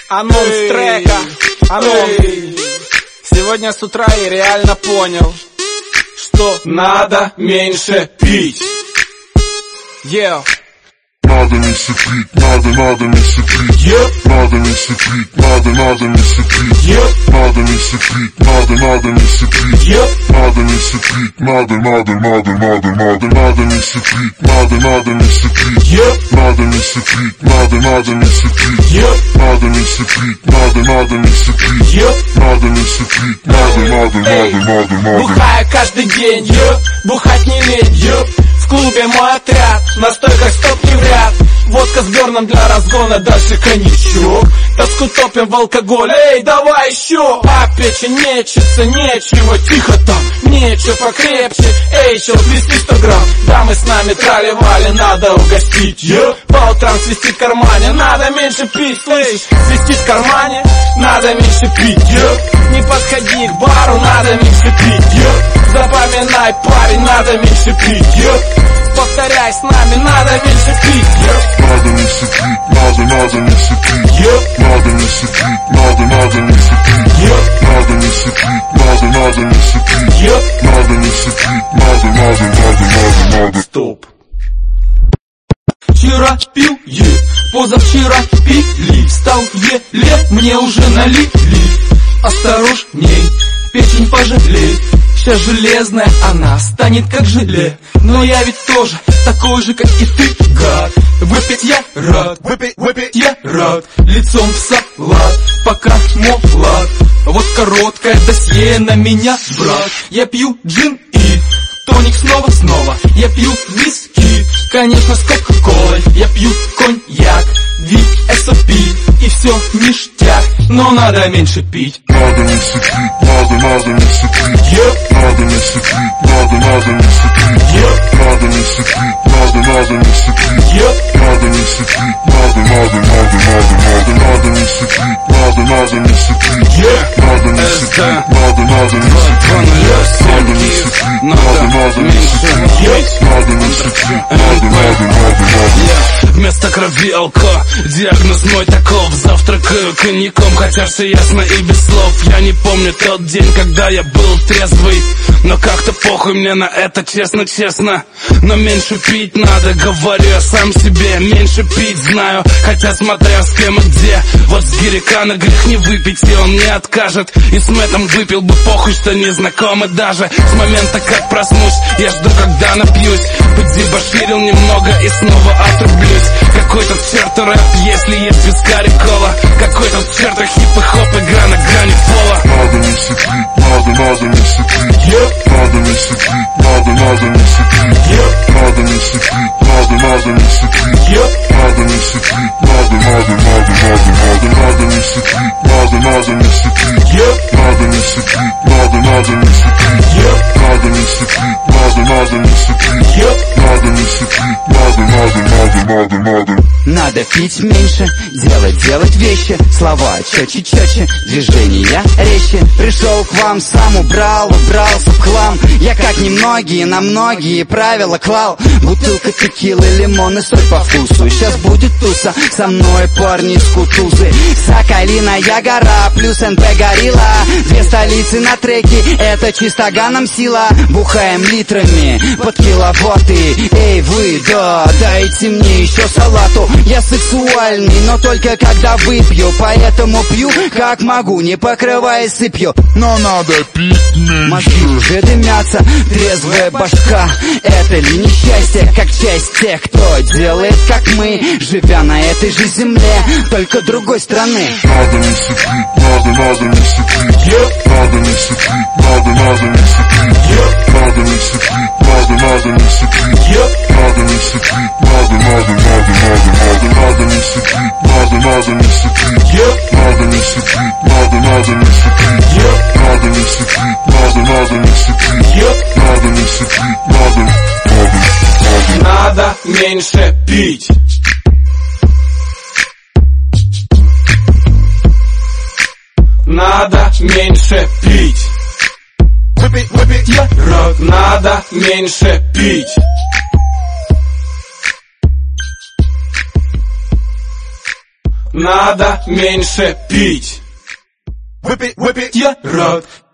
Анонс трека, анонс. Сегодня с утра я реально понял, что надо меньше пить. Надо меньше пить, надо меньше пить. Надо меньше пить, надо меньше пить. Надо меньше пить, надо меньше пить. Надо меньше пить, надо меньше пить. Надо меньше пить, надо меньше пить. Надо меньше пить, надо меньше пить. Надо меньше пить, надо меньше пить. Надо. Бухаю каждый день, бухать не лень, в клубе мой отряд, на стойках стопки в ряд. Водка с берном для разгона, дальше коньячок. Тоску топим в алкоголь, эй, давай еще. А печень мечется, нечего, тихо там, нечего покрепче. Эй, чел, свисти 100 грамм, дамы с нами трали-вали, надо угостить. По утрам свистит в кармане, надо меньше пить, слышь. Свистит в кармане, надо меньше пить. Не подходи к бару, надо меньше пить. Запоминай, парень, надо меньше пить. Повторяй с нами, надо меньше пить. Надо меньше пить, надо меньше пить. Надо меньше пить, надо меньше пить. Надо меньше пить, надо меньше пить. Надо меньше пить, надо. Стоп. Вчера пил, позавчера пили. Стал еле, мне уже налили. Осторожней, печень пожалей. Вся железная она станет как желе. Но я ведь тоже такой же, как и ты, гад. Выпить я рад, выпить я рад. Лицом в салат, пока молод. Вот короткое досье на меня, брат. Я пью джин и тоник снова. Я пью виски, конечно, с кока-колой. Я пью коньяк, VSOP. И все ништяк, но надо меньше пить. Надо меньше пить, надо меньше пить. Надо меньше пить, надо меньше пить. Надо меньше пить, надо меньше пить. Надо меньше пить, надо меньше пить. Надо меньше пить, надо меньше пить. Надо меньше пить, надо меньше пить. Вместо крови алко, диагноз мой таков. Завтракаю коньяком, хотя все ясно и без слов. Я не помню тот день, когда я был трезвый, но как-то похуй мне на это, честно. Но меньше пить надо, говорю я сам себе. Меньше пить знаю, хотя смотря с кем и где. Вот с Гирикана грех не выпить, и он не откажет. И с Мэттом выпил бы, похуй, что не знакомы даже. С момента, как проснусь, я жду, когда напьюсь. Подзебоширил немного и снова отрублюсь. Какой-то к черту рэп, если есть вискарь и кола. Какой-то к черту хип и хоп, игра на грани пола. Надо меньше пить, надо меньше пить. Надо меньше пить, надо меньше пить. Надо меньше пить, надо меньше пить. Надо меньше пить, надо меньше пить. Надо меньше пить, надо меньше пить. Надо меньше пить, надо меньше пить. Надо меньше пить, надо меньше пить. Надо. Надо пить меньше, делать вещи. Слова четче, движения резче. Пришел к вам, сам убрался в хлам. Я как немногие, на многие правила клал. Бутылка текилы, лимон и соль по вкусу. Сейчас будет туса, со мной парни из Кутузы. Соколиная гора, плюс НП горилла. Две столицы на треке, это чисто ганом сила. Бухаем литрами под киловатты. Эй, вы, да, дайте мне еще салату. Я сексуальный, но только когда выпью. Поэтому пью, как могу, не покрываясь сыпью. Но надо пить меньше. Мозги уже дымятся, трезвая башка. Это ли несчастье, как часть тех, кто делает, как мы, живя на этой же земле, только другой страны. Надо меньше пить, надо меньше пить. Надо меньше пить, надо меньше пить. Надо меньше пить, надо меньше пить. Надо меньше пить, надо меньше пить. Надо меньше пить, надо меньше пить. Надо меньше пить, надо меньше пить. Надо меньше пить, надо меньше пить. Надо меньше пить. Надо меньше пить. Выпить я рад. Надо меньше пить. надо меньше пить. Я рад